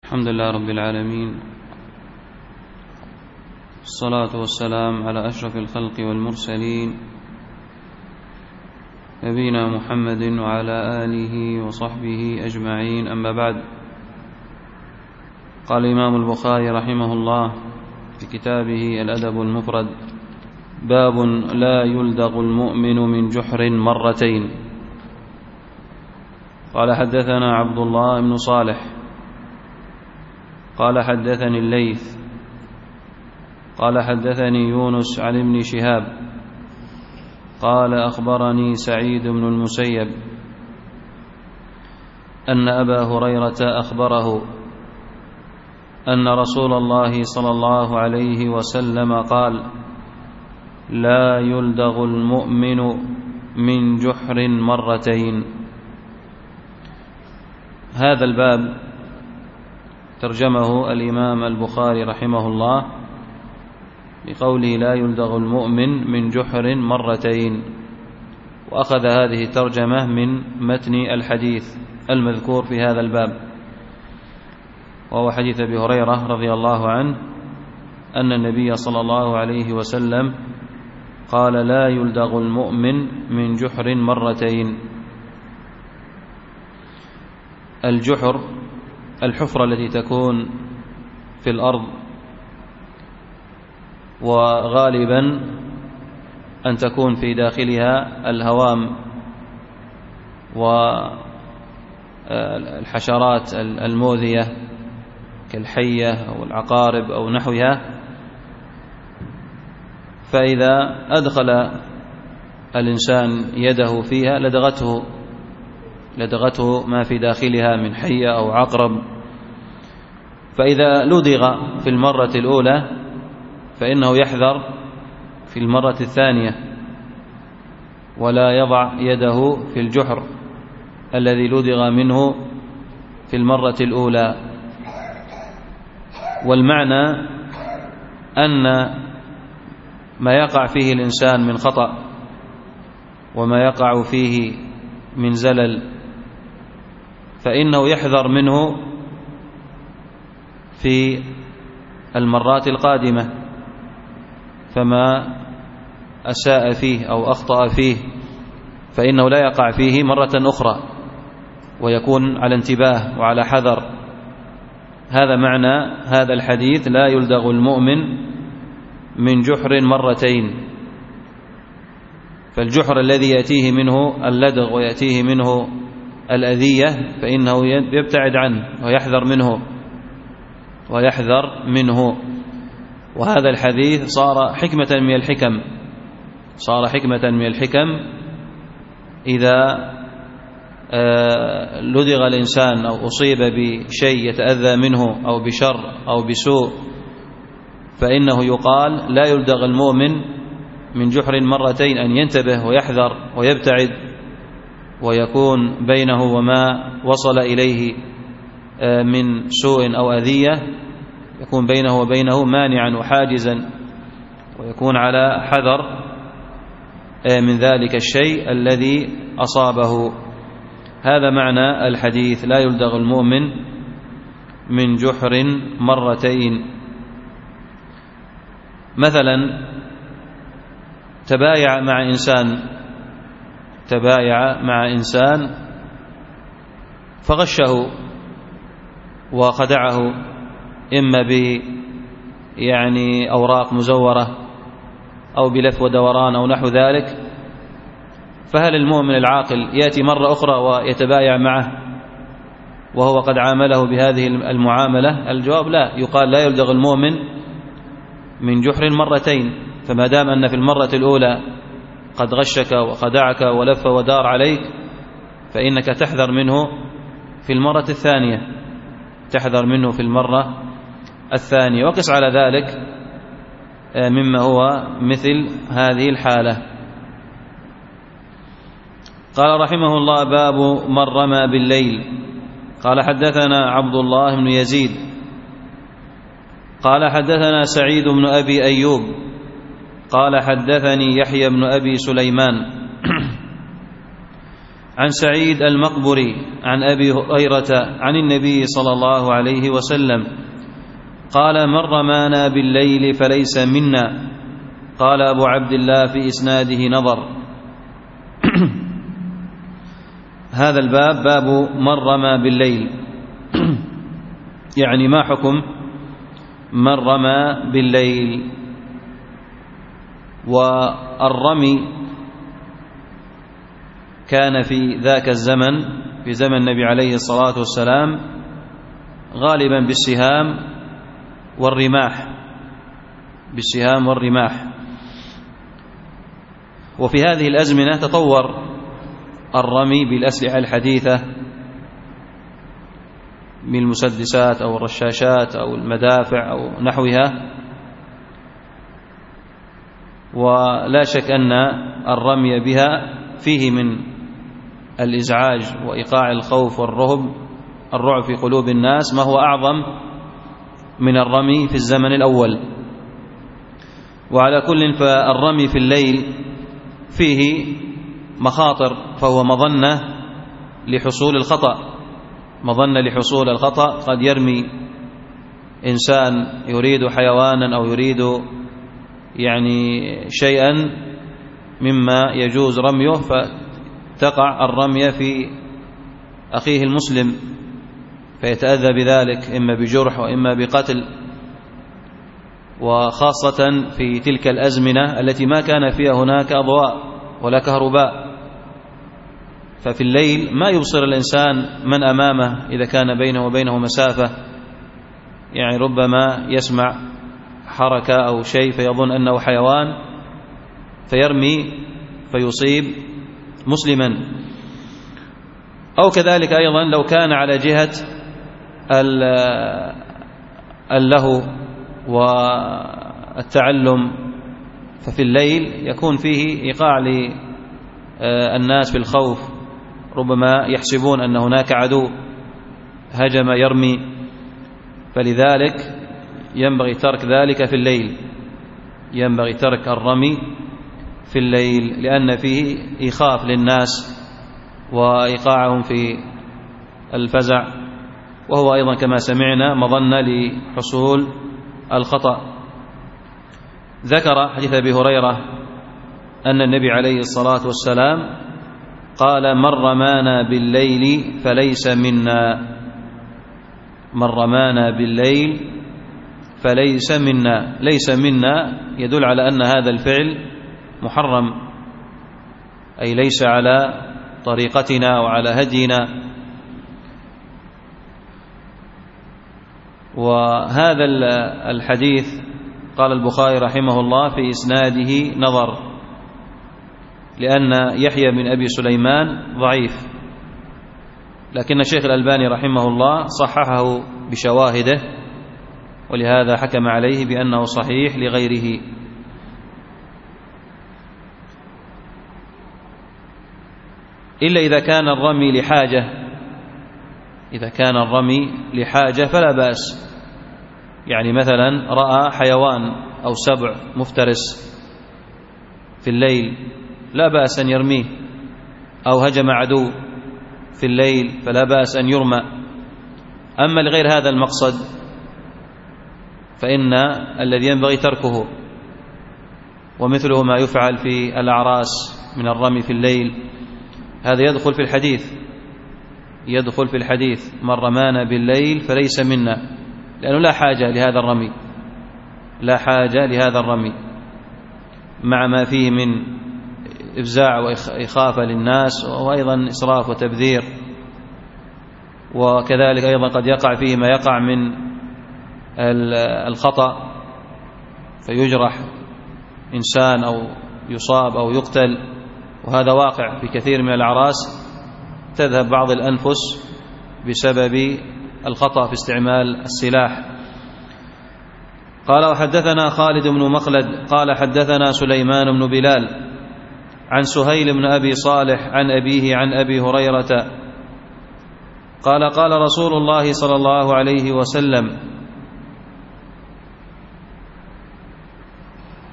الحمد لله رب العالمين، الصلاة والسلام على أشرف الخلق والمرسلين نبينا محمد وعلى آله وصحبه أجمعين. أما بعد، قال الإمام البخاري رحمه الله في كتابه الأدب المفرد: باب لا يلدغ المؤمن من جحر مرتين. قال: حدثنا عبد الله بن صالح قال: حدثني الليث قال: حدثني يونس عن ابن شهاب قال: أخبرني سعيد بن المسيب أن أبا هريرة أخبره أن رسول الله صلى الله عليه وسلم قال: لا يلدغ المؤمن من جحر مرتين. هذا الباب ترجمه الإمام البخاري رحمه الله بقوله: لا يلدغ المؤمن من جحر مرتين، وأخذ هذه الترجمة من متن الحديث المذكور في هذا الباب، وهو حديث أبي هريرة رضي الله عنه أن النبي صلى الله عليه وسلم قال: لا يلدغ المؤمن من جحر مرتين. الجحر الحفرة التي تكون في الأرض، وغالبا أن تكون في داخلها الهوام والحشرات المؤذية كالحية أو العقارب أو نحوها، فإذا أدخل الإنسان يده فيها لدغته ما في داخلها من حية أو عقرب، فإذا لدغ في المرة الأولى فإنه يحذر في المرة الثانية ولا يضع يده في الجحر الذي لدغ منه في المرة الأولى. والمعنى أن ما يقع فيه الإنسان من خطأ وما يقع فيه من زلل فإنه يحذر منه في المرات القادمة، فما أساء فيه أو أخطأ فيه فإنه لا يقع فيه مرة أخرى، ويكون على انتباه وعلى حذر. هذا معنى هذا الحديث: لا يلدغ المؤمن من جحر مرتين. فالجحر الذي يأتيه منه اللدغ ويأتيه منه الأذية فإنه يبتعد عنه ويحذر منه. وهذا الحديث صار حكمة من الحكم إذا لدغ الإنسان أو أصيب بشيء يتأذى منه أو بشر أو بسوء، فإنه يقال: لا يلدغ المؤمن من جحر مرتين، أن ينتبه ويحذر ويبتعد، ويكون بينه وما وصل إليه من سوء أو أذية يكون بينه وبينه مانعا وحاجزا، ويكون على حذر من ذلك الشيء الذي أصابه. هذا معنى الحديث: لا يلدغ المؤمن من جحر مرتين. مثلا تبايع مع إنسان فغشه وخدعه، إما أوراق مزورة أو بلف ودوران أو نحو ذلك، فهل المؤمن العاقل يأتي مرة أخرى ويتبايع معه وهو قد عامله بهذه المعاملة؟ الجواب: لا. يقال: لا يلدغ المؤمن من جحر مرتين. فما دام أن في المرة الأولى قد غشك وخدعك ولف ودار عليك، فإنك تحذر منه في المرة الثانية. وقس على ذلك مما هو مثل هذه الحالة. قال رحمه الله: باب من رمى بالليل. قال: حدثنا عبد الله بن يزيد قال: حدثنا سعيد بن أبي أيوب قال: حدثني يحيى بن أبي سليمان عن سعيد المقبري عن أبي هريرة عن النبي صلى الله عليه وسلم قال: من رمانا بالليل فليس منا. قال أبو عبد الله في إسناده نظر. هذا الباب باب من رمى بالليل، يعني ما حكم من رمى بالليل؟ والرمي كان في ذاك الزمن، في زمن النبي عليه الصلاة والسلام، غالبا بالسهام والرماح. وفي هذه الأزمنة تطور الرمي بالأسلحة الحديثة من المسدسات أو الرشاشات أو المدافع أو نحوها، ولا شك أن الرمي بها فيه من الإزعاج وإيقاع الخوف الرعب في قلوب الناس ما هو أعظم من الرمي في الزمن الأول. وعلى كل، فالرمي في الليل فيه مخاطر، فهو مظنة لحصول الخطأ. قد يرمي إنسان يريد حيوانا أو يريد يعني شيئا مما يجوز رميه، فتقع الرمية في أخيه المسلم فيتأذى بذلك، إما بجرح وإما بقتل. وخاصة في تلك الأزمنة التي ما كان فيها هناك أضواء ولا كهرباء، ففي الليل ما يبصر الإنسان من أمامه إذا كان بينه وبينه مسافة، يعني ربما يسمع حركة أو شيء فيظن أنه حيوان فيرمي فيصيب مسلما. أو كذلك أيضا لو كان على جهة اللهو والتعلم، ففي الليل يكون فيه إيقاع للناس بالخوف، ربما يحسبون أن هناك عدو هجم يرمي، فلذلك ينبغي ترك ذلك في الليل، ينبغي ترك الرمي في الليل، لأن فيه إخاف للناس وإيقاعهم في الفزع، وهو أيضا كما سمعنا مظنة لحصول الخطأ. ذكر حديث أبي هريرة أن النبي عليه الصلاة والسلام قال: من رمانا بالليل فليس منا. من رمانا بالليل فليس منا. ليس منا يدل على أن هذا الفعل محرم، أي ليس على طريقتنا وعلى هدينا. وهذا الحديث قال البخاري رحمه الله في إسناده نظر، لأن يحيى بن أبي سليمان ضعيف، لكن الشيخ الألباني رحمه الله صححه بشواهده، ولهذا حكم عليه بأنه صحيح لغيره. إلا إذا كان الرمي لحاجة، إذا كان الرمي لحاجة فلا بأس، يعني مثلا رأى حيوان أو سبع مفترس في الليل لا بأس أن يرميه، أو هجم عدو في الليل فلا بأس أن يرمى. أما لغير هذا المقصد فإن الذي ينبغي تركه، ومثله ما يفعل في الأعراس من الرمي في الليل، هذا يدخل في الحديث من رمانا بالليل فليس منا، لأنه لا حاجة لهذا الرمي، مع ما فيه من إفزاع وإخافة للناس، وأيضا إسراف وتبذير. وكذلك أيضا قد يقع فيه ما يقع من الخطأ، فيجرح إنسان أو يصاب أو يقتل، وهذا واقع في كثير من الأعراس، تذهب بعض الأنفس بسبب الخطأ في استعمال السلاح. قال: وحدثنا خالد بن مخلد قال حدثنا سليمان بن بلال عن سهيل بن أبي صالح عن أبيه عن أبي هريرة قال: قال رسول الله صلى الله عليه وسلم: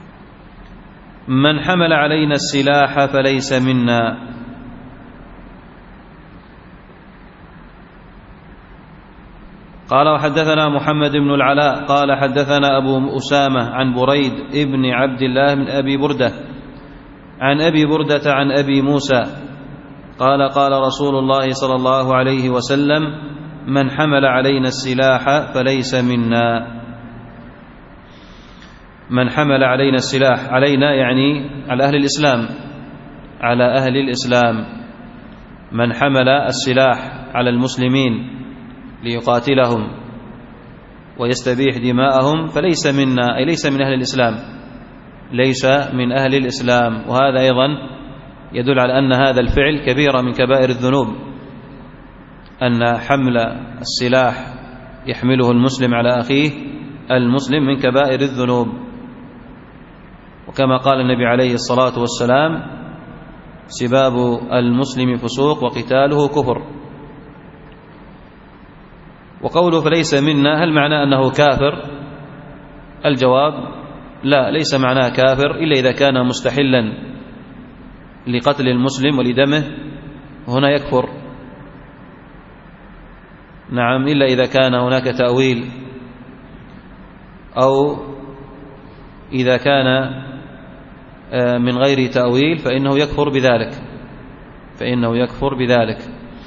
من حمل علينا السلاح فليس منا. قال وحدثنا محمد بن العلاء قال حدثنا أبو أسامة عن بريد ابن عبد الله من أبي بردة عن أبي بردة عن أبي موسى قال قال رسول الله صلى الله عليه وسلم من حمل علينا السلاح فليس منا. من حمل علينا السلاح، علينا يعني على أهل الإسلام، على أهل الإسلام. من حمل السلاح على المسلمين ليقاتلهم ويستبيح دماءهم فليس منا، أي ليس من أهل الإسلام، ليس من أهل الإسلام. وهذا أيضا يدل على أن هذا الفعل كبيرة من كبائر الذنوب، أن حمل السلاح يحمله المسلم على أخيه المسلم من كبائر الذنوب. وكما قال النبي عليه الصلاة والسلام: سباب المسلم فسوق وقتاله كفر. وقوله فليس منا، هل معناه أنه كافر؟ الجواب: لا، ليس معناه كافر إلا إذا كان مستحلا لقتل المسلم ولدمه، هنا يكفر. نعم، إلا إذا كان هناك تأويل، أو إذا كان من غير تأويل فإنه يكفر بذلك، فإنه يكفر بذلك.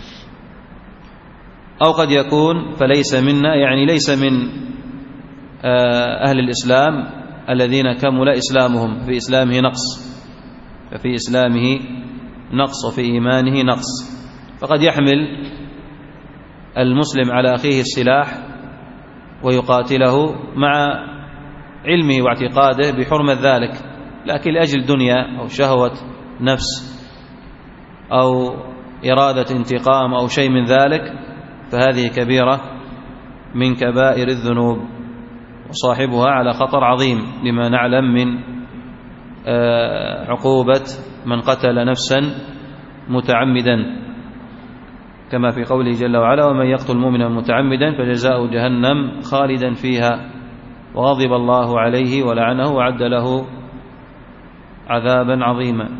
أو قد يكون فليس منا يعني ليس من أهل الإسلام الذين كمل إسلامهم، في إسلامه نقص، ففي إسلامه نقص وفي إيمانه نقص. فقد يحمل المسلم على أخيه السلاح ويقاتله مع علمه واعتقاده بحرمة ذلك، لكن لأجل دنيا أو شهوة نفس أو إرادة انتقام أو شيء من ذلك، فهذه كبيرة من كبائر الذنوب، وصاحبها على خطر عظيم لما نعلم من عقوبة من قتل نفسا متعمدا، كما في قوله جل وعلا: ومن يقتل مؤمنا متعمدا فجزاؤه جهنم خالدا فيها وغضب الله عليه ولعنه وعد له عذابا عظيما.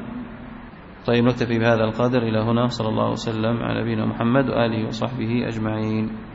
طيب، نكتفي بهذا القدر إلى هنا. صلى الله وسلم على نبينا محمد وآله وصحبه أجمعين.